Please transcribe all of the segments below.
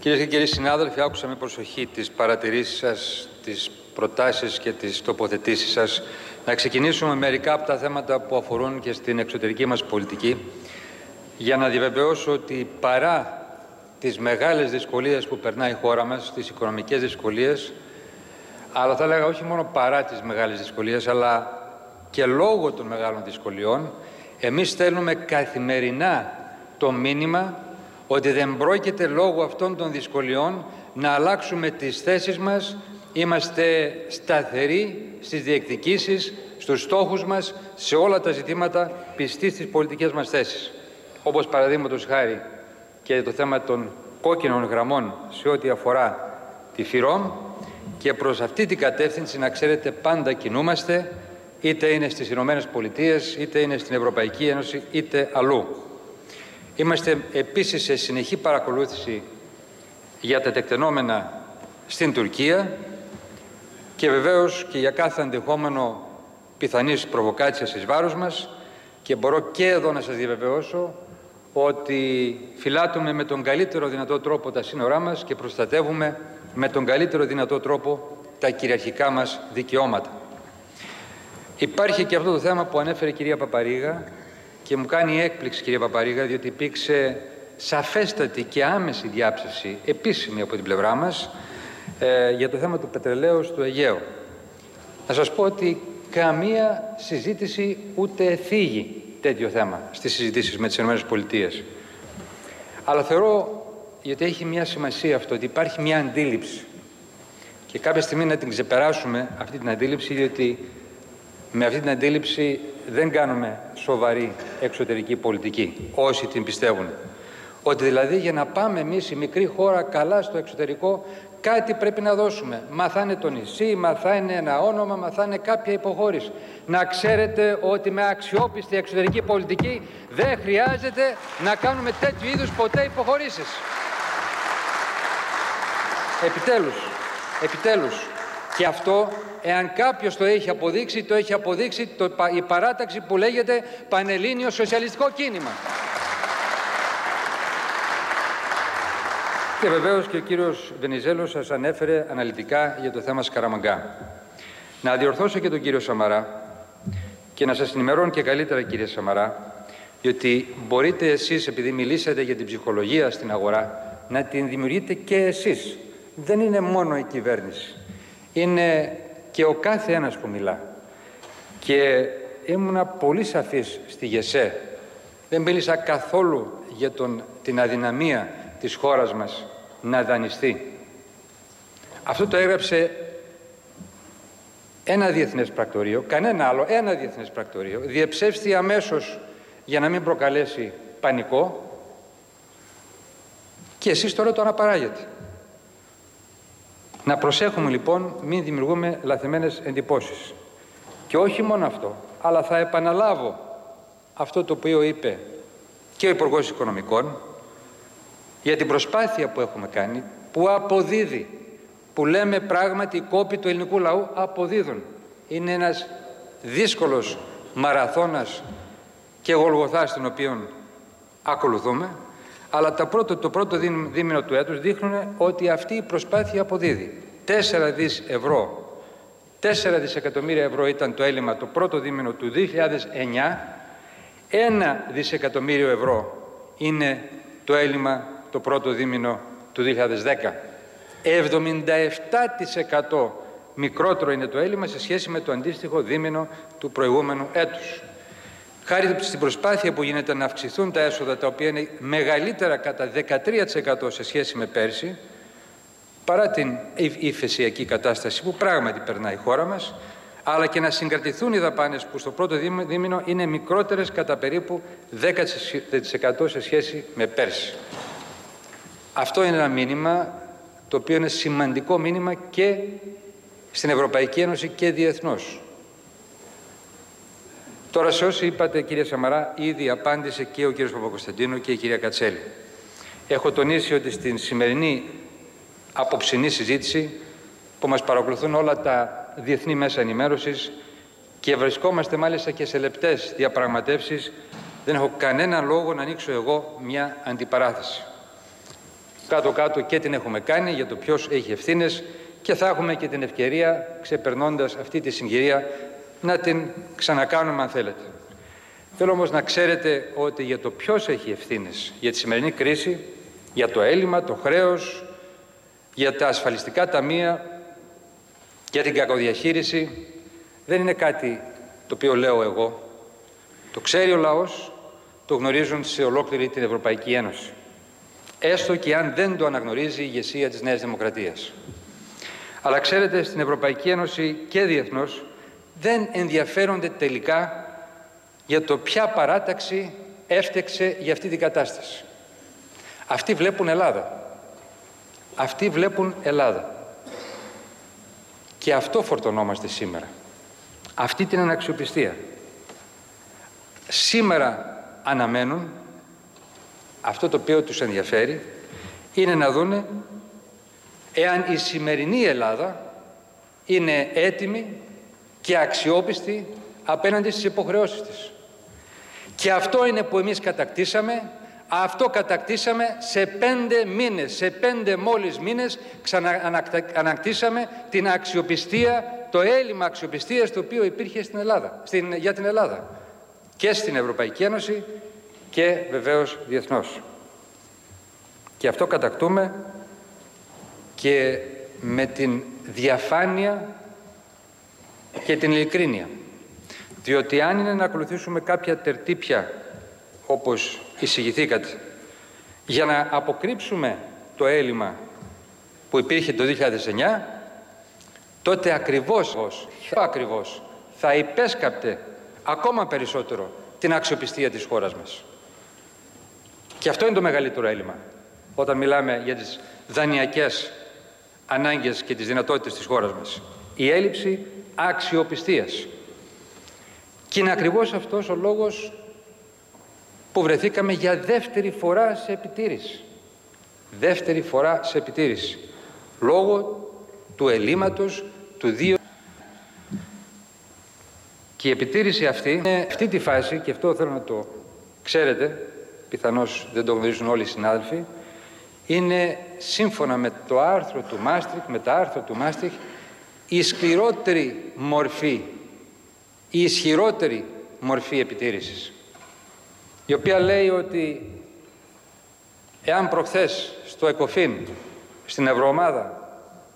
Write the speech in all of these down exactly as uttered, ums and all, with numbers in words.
Κυρίες και κύριοι συνάδελφοι, άκουσα με προσοχή τις παρατηρήσεις σας, τις προτάσεις και τις τοποθετήσεις σας. Να ξεκινήσουμε με μερικά από τα θέματα που αφορούν και στην εξωτερική μας πολιτική, για να διαβεβαιώσω ότι παρά τις μεγάλες δυσκολίες που περνάει η χώρα μας, τις οικονομικές δυσκολίες, αλλά θα έλεγα όχι μόνο παρά τις μεγάλες δυσκολίες, αλλά και λόγω των μεγάλων δυσκολιών, εμείς στέλνουμε καθημερινά το μήνυμα ότι δεν πρόκειται λόγω αυτών των δυσκολιών να αλλάξουμε τις θέσεις μας. Είμαστε σταθεροί στις διεκδικήσεις, στους στόχους μας, σε όλα τα ζητήματα, πιστοί στις πολιτικές μας θέσεις. Όπως παραδείγματος χάρη και το θέμα των κόκκινων γραμμών σε ό,τι αφορά τη ΦΥΡΟΜ, και προς αυτή την κατεύθυνση, να ξέρετε, πάντα κινούμαστε, είτε είναι στις Ηνωμένες Πολιτείες, είτε είναι στην Ευρωπαϊκή Ένωση, είτε αλλού. Είμαστε επίσης σε συνεχή παρακολούθηση για τα τεκτενόμενα στην Τουρκία και βεβαίως και για κάθε ενδεχόμενο πιθανής προβοκάτσιας εις βάρος μας, και μπορώ και εδώ να σας διαβεβαιώσω ότι φυλάττουμε με τον καλύτερο δυνατό τρόπο τα σύνορά μας και προστατεύουμε με τον καλύτερο δυνατό τρόπο τα κυριαρχικά μας δικαιώματα. Υπάρχει και αυτό το θέμα που ανέφερε η κυρία Παπαρίγα και μου κάνει έκπληξη, κυρία Παπαρίγα, διότι υπήρξε σαφέστατη και άμεση διάψευση επίσημη από την πλευρά μας ε, για το θέμα του πετρελαίου του Αιγαίου. Να σας πω ότι καμία συζήτηση ούτε θίγει τέτοιο θέμα στις συζητήσεις με τις ΗΠΑ. Αλλά θεωρώ, γιατί έχει μια σημασία αυτό, ότι υπάρχει μια αντίληψη και κάποια στιγμή να την ξεπεράσουμε αυτή την αντίληψη, διότι με αυτή την αντίληψη δεν κάνουμε σοβαρή εξωτερική πολιτική, όσοι την πιστεύουν. Ότι δηλαδή για να πάμε εμείς η μικρή χώρα καλά στο εξωτερικό, κάτι πρέπει να δώσουμε. Μα θα είναι το νησί, μα θα είναι ένα όνομα, μα θα είναι κάποια υποχώρηση. Να ξέρετε ότι με αξιόπιστη εξωτερική πολιτική δεν χρειάζεται να κάνουμε τέτοιου είδους ποτέ υποχωρήσεις. Επιτέλους, επιτέλους. Και αυτό, εάν κάποιος το έχει αποδείξει, το έχει αποδείξει το, η παράταξη που λέγεται Πανελλήνιο Σοσιαλιστικό Κίνημα. Και βεβαίως και ο κύριος Βενιζέλος σας ανέφερε αναλυτικά για το θέμα Σκαραμαγκά. Να διορθώσω και τον κύριο Σαμαρά και να σας ενημερώνω και καλύτερα, κύριε Σαμαρά, διότι μπορείτε εσείς, επειδή μιλήσατε για την ψυχολογία στην αγορά, να την δημιουργείτε και εσείς. Δεν είναι μόνο η κυβέρνηση. Είναι και ο κάθε ένας που μιλά. Και ήμουνα πολύ σαφής στη ΓΕΣΕ. Δεν μίλησα καθόλου για τον, την αδυναμία της χώρας μας να δανειστεί. Αυτό το έγραψε ένα διεθνές πρακτορείο, κανένα άλλο, ένα διεθνές πρακτορείο, διεψεύστη αμέσως για να μην προκαλέσει πανικό, και εσείς τώρα το αναπαράγετε. Να προσέχουμε λοιπόν, μην δημιουργούμε λαθεμένες εντυπώσεις. Και όχι μόνο αυτό, αλλά θα επαναλάβω αυτό το οποίο είπε και ο Υπουργός Οικονομικών για την προσπάθεια που έχουμε κάνει, που αποδίδει, που λέμε πράγματι οι κόποι του ελληνικού λαού αποδίδουν. Είναι ένας δύσκολος μαραθώνας και γολγοθάς τον οποίο ακολουθούμε, αλλά τα πρώτο, το πρώτο δίμηνο του έτους δείχνουν ότι αυτή η προσπάθεια αποδίδει. Τέσσερα δις ευρώ, τέσσερα δισεκατομμύρια ευρώ ήταν το έλλειμμα το πρώτο δίμηνο του δύο χιλιάδες εννιά, ένα δισεκατομμύριο ευρώ είναι το έλλειμμα το πρώτο δίμηνο του δύο χιλιάδες δέκα. εβδομήντα επτά τοις εκατό μικρότερο είναι το έλλειμμα σε σχέση με το αντίστοιχο δίμηνο του προηγούμενου έτους. Χάρη στην προσπάθεια που γίνεται να αυξηθούν τα έσοδα, τα οποία είναι μεγαλύτερα κατά δεκατρία τοις εκατό σε σχέση με πέρσι, παρά την υφεσιακή κατάσταση που πράγματι περνάει η χώρα μας, αλλά και να συγκρατηθούν οι δαπάνες που στο πρώτο δίμηνο είναι μικρότερες κατά περίπου δέκα τοις εκατό σε σχέση με πέρσι. Αυτό είναι ένα μήνυμα το οποίο είναι σημαντικό μήνυμα και στην Ευρωπαϊκή Ένωση και διεθνώς. Τώρα, σε όσοι είπατε, κύριε Σαμαρά, ήδη απάντησε και ο κύριος Παπακοσταντίνου και η κυρία Κατσέλη. Έχω τονίσει ότι στην σημερινή απόψινή συζήτηση, που μας παρακολουθούν όλα τα διεθνή μέσα ενημέρωσης και βρισκόμαστε μάλιστα και σε λεπτές διαπραγματεύσεις, δεν έχω κανένα λόγο να ανοίξω εγώ μια αντιπαράθεση. Κάτω-κάτω και την έχουμε κάνει για το ποιος έχει ευθύνες και θα έχουμε και την ευκαιρία, ξεπερνώντας αυτή τη συγκυρία, να την ξανακάνουμε αν θέλετε. Θέλω όμως να ξέρετε ότι για το ποιος έχει ευθύνες για τη σημερινή κρίση, για το έλλειμμα, το χρέος, για τα ασφαλιστικά ταμεία, για την κακοδιαχείριση, δεν είναι κάτι το οποίο λέω εγώ. Το ξέρει ο λαός, το γνωρίζουν σε ολόκληρη την Ευρωπαϊκή Ένωση. Έστω και αν δεν το αναγνωρίζει η ηγεσία της Νέας Δημοκρατίας. Αλλά ξέρετε, στην Ευρωπαϊκή Ένωση και διεθνώς δεν ενδιαφέρονται τελικά για το ποια παράταξη έφτεξε για αυτή την κατάσταση. Αυτοί βλέπουν Ελλάδα. Αυτοί βλέπουν Ελλάδα. Και αυτό φορτωνόμαστε σήμερα. Αυτή την αναξιοπιστία. Σήμερα αναμένουν, αυτό το οποίο τους ενδιαφέρει είναι να δούνε εάν η σημερινή Ελλάδα είναι έτοιμη και αξιόπιστη απέναντι στις υποχρεώσεις της. Και αυτό είναι που εμείς κατακτήσαμε, αυτό κατακτήσαμε σε πέντε μήνες, σε πέντε μόλις μήνες ξαναανακτήσαμε την αξιοπιστία, το έλλειμμα αξιοπιστίας το οποίο υπήρχε στην Ελλάδα, στην, για την Ελλάδα και στην Ευρωπαϊκή Ένωση και βεβαίως διεθνώς. Και αυτό κατακτούμε και με την διαφάνεια και την ειλικρίνεια. Διότι αν είναι να ακολουθήσουμε κάποια τερτύπια, όπως εισηγηθήκατε, για να αποκρύψουμε το έλλειμμα που υπήρχε το δύο χιλιάδες εννιά, τότε ακριβώς, ακριβώς θα υπέσκαπτε ακόμα περισσότερο την αξιοπιστία της χώρας μας. Και αυτό είναι το μεγαλύτερο έλλειμμα, όταν μιλάμε για τις δανειακές ανάγκες και τις δυνατότητες της χώρας μας. Η έλλειψη αξιοπιστίας. Και είναι ακριβώς αυτός ο λόγος που βρεθήκαμε για δεύτερη φορά σε επιτήρηση. Δεύτερη φορά σε επιτήρηση. Λόγω του ελλείμματος του δύο. Και η επιτήρηση αυτή, είναι αυτή τη φάση, και αυτό θέλω να το ξέρετε, πιθανώς δεν το γνωρίζουν όλοι οι συνάδελφοι, είναι σύμφωνα με το άρθρο του Μάστριχ, με τα άρθρα του Μάστριχ, η σκληρότερη μορφή, η ισχυρότερη μορφή επιτήρησης, η οποία λέει ότι εάν προχθές στο ΕΚΟΦΗΝ, στην Ευρωομάδα,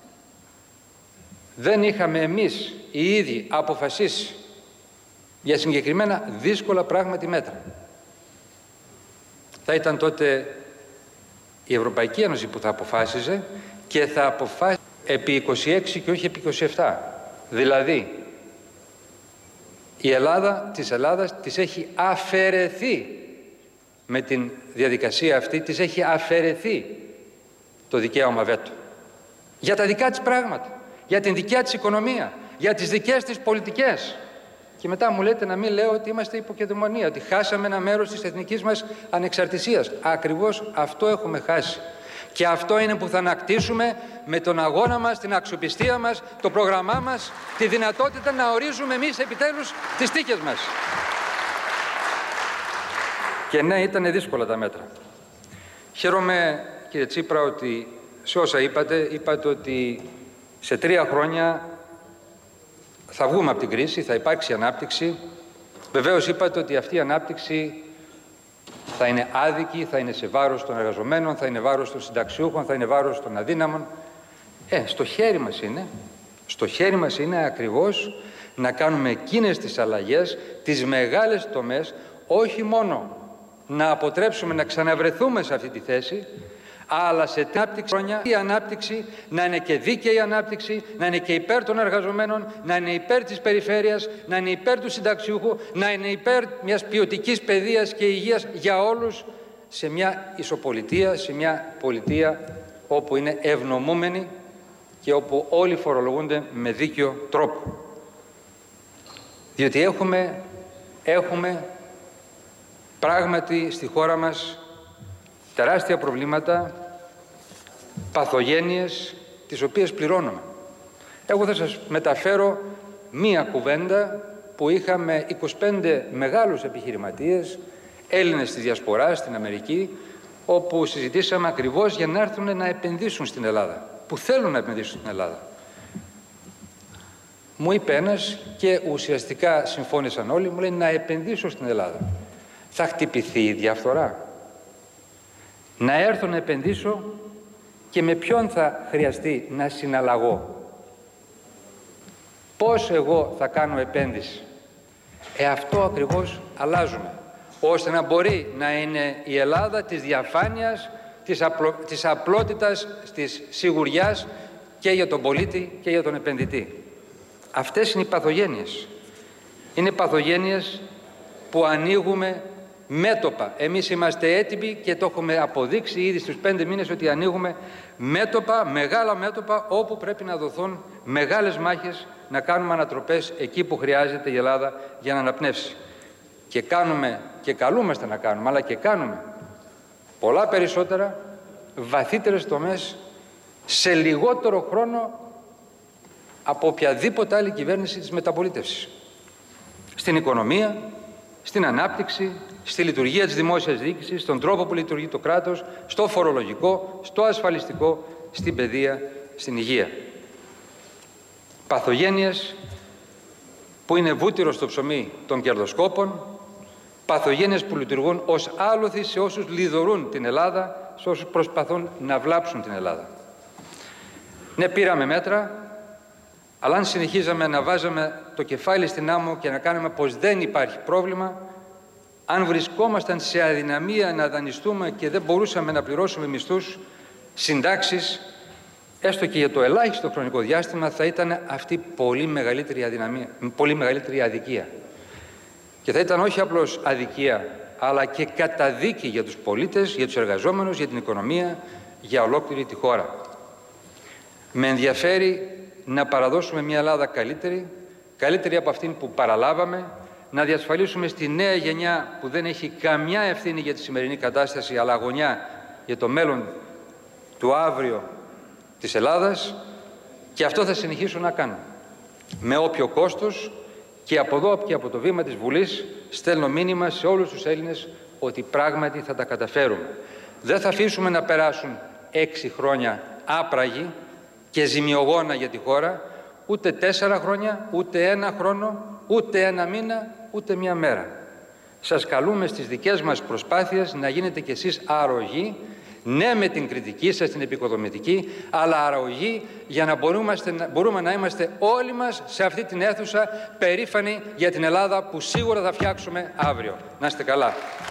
δεν είχαμε εμείς οι ίδιοι αποφασίσει για συγκεκριμένα δύσκολα πράγματι μέτρα, θα ήταν τότε η Ευρωπαϊκή Ένωση που θα αποφάσιζε και θα αποφάσιζε επί είκοσι έξι και όχι επί είκοσι επτά. Δηλαδή, η Ελλάδα της Ελλάδας της έχει αφαιρεθεί με την διαδικασία αυτή, της έχει αφαιρεθεί το δικαίωμα βέτο. Για τα δικά της πράγματα, για την δικιά της οικονομία, για τις δικές της πολιτικές. Και μετά μου λέτε να μην λέω ότι είμαστε υποκεδαιμονία, ότι χάσαμε ένα μέρος της εθνικής μας ανεξαρτησίας. Ακριβώς αυτό έχουμε χάσει. Και αυτό είναι που θα ανακτήσουμε με τον αγώνα μας, την αξιοπιστία μας, το πρόγραμμά μας, τη δυνατότητα να ορίζουμε εμείς επιτέλους τις τύχες μας. Και ναι, ήταν δύσκολα τα μέτρα. Χαίρομαι, κύριε Τσίπρα, ότι σε όσα είπατε, είπατε ότι σε τρία χρόνια θα βγούμε από την κρίση, θα υπάρξει ανάπτυξη. Βεβαίως είπατε ότι αυτή η ανάπτυξη θα είναι άδικη, θα είναι σε βάρος των εργαζομένων, θα είναι βάρος των συνταξιούχων, θα είναι βάρος των αδύναμων. Ε, στο χέρι μας είναι, στο χέρι μας είναι ακριβώς να κάνουμε εκείνες τις αλλαγές, τις μεγάλες τομές, όχι μόνο να αποτρέψουμε να ξαναβρεθούμε σε αυτή τη θέση, αλλά σε ανάπτυξη χρόνια η ανάπτυξη να είναι και δίκαιη ανάπτυξη, να είναι και υπέρ των εργαζομένων, να είναι υπέρ της περιφέρειας, να είναι υπέρ του συνταξιούχου, να είναι υπέρ μιας ποιοτικής παιδείας και υγείας για όλους, σε μια ισοπολιτεία, σε μια πολιτεία όπου είναι ευνομούμενοι και όπου όλοι φορολογούνται με δίκαιο τρόπο. Διότι έχουμε, έχουμε πράγματι στη χώρα μας τεράστια προβλήματα, παθογένειες, τις οποίες πληρώνουμε. Εγώ θα σας μεταφέρω μία κουβέντα που είχαμε είκοσι πέντε μεγάλους επιχειρηματίες, Έλληνες της Διασποράς στην Αμερική, όπου συζητήσαμε ακριβώς για να έρθουν να επενδύσουν στην Ελλάδα, που θέλουν να επενδύσουν στην Ελλάδα. Μου είπε ένας και ουσιαστικά συμφώνησαν όλοι, μου λέει να επενδύσω στην Ελλάδα. Θα χτυπηθεί η διαφθορά? Να έρθω να επενδύσω και με ποιον θα χρειαστεί να συναλλαγώ? Πώς εγώ θα κάνω επένδυση? Ε, αυτό ακριβώς αλλάζουμε, ώστε να μπορεί να είναι η Ελλάδα της διαφάνειας, της, απλο, της απλότητας, της σιγουριάς και για τον πολίτη και για τον επενδυτή. Αυτές είναι οι παθογένειες. Είναι παθογένειες που ανοίγουμε μέτωπα. Εμείς είμαστε έτοιμοι και το έχουμε αποδείξει ήδη στους πέντε μήνες ότι ανοίγουμε μέτωπα, μεγάλα μέτωπα, όπου πρέπει να δοθούν μεγάλες μάχες, να κάνουμε ανατροπές εκεί που χρειάζεται η Ελλάδα για να αναπνεύσει. Και κάνουμε και καλούμαστε να κάνουμε, αλλά και κάνουμε πολλά περισσότερα, βαθύτερες τομές, σε λιγότερο χρόνο από οποιαδήποτε άλλη κυβέρνηση της μεταπολίτευσης. Στην οικονομία, στην ανάπτυξη, στη λειτουργία της δημόσιας διοίκησης, στον τρόπο που λειτουργεί το κράτος, στο φορολογικό, στο ασφαλιστικό, στην παιδεία, στην υγεία. Παθογένειες που είναι βούτυρο στο ψωμί των κερδοσκόπων, παθογένειες που λειτουργούν ως άλοθη σε όσους λιδωρούν την Ελλάδα, σε όσους προσπαθούν να βλάψουν την Ελλάδα. Ναι, πήραμε μέτρα, αλλά αν συνεχίζαμε να βάζαμε το κεφάλι στην άμμο και να κάνουμε πως δεν υπάρχει πρόβλημα, αν βρισκόμασταν σε αδυναμία να δανειστούμε και δεν μπορούσαμε να πληρώσουμε μισθούς, συντάξεις, έστω και για το ελάχιστο χρονικό διάστημα, θα ήταν αυτή πολύ μεγαλύτερη αδυναμία, πολύ μεγαλύτερη αδικία. Και θα ήταν όχι απλώς αδικία, αλλά και καταδίκη για τους πολίτες, για τους εργαζόμενους, για την οικονομία, για ολόκληρη τη χώρα. Με ενδιαφέρει να παραδώσουμε μια Ελλάδα καλύτερη, καλύτερη από αυτήν που παραλάβαμε, να διασφαλίσουμε στη νέα γενιά που δεν έχει καμιά ευθύνη για τη σημερινή κατάσταση, αλλά αγωνιά για το μέλλον του αύριο της Ελλάδας, και αυτό θα συνεχίσω να κάνω. Με όποιο κόστος, και από εδώ και από το βήμα της Βουλής στέλνω μήνυμα σε όλους τους Έλληνες ότι πράγματι θα τα καταφέρουμε. Δεν θα αφήσουμε να περάσουν έξι χρόνια άπραγοι και ζημιογόνα για τη χώρα, ούτε τέσσερα χρόνια, ούτε ένα χρόνο, ούτε ένα μήνα, ούτε μια μέρα. Σας καλούμε στις δικές μας προσπάθειες να γίνετε κι εσείς αρρωγοί, ναι με την κριτική σας, την επικοδομητική, αλλά αρρωγοί για να μπορούμε, μπορούμε να είμαστε όλοι μας σε αυτή την αίθουσα περήφανοι για την Ελλάδα που σίγουρα θα φτιάξουμε αύριο. Να είστε καλά.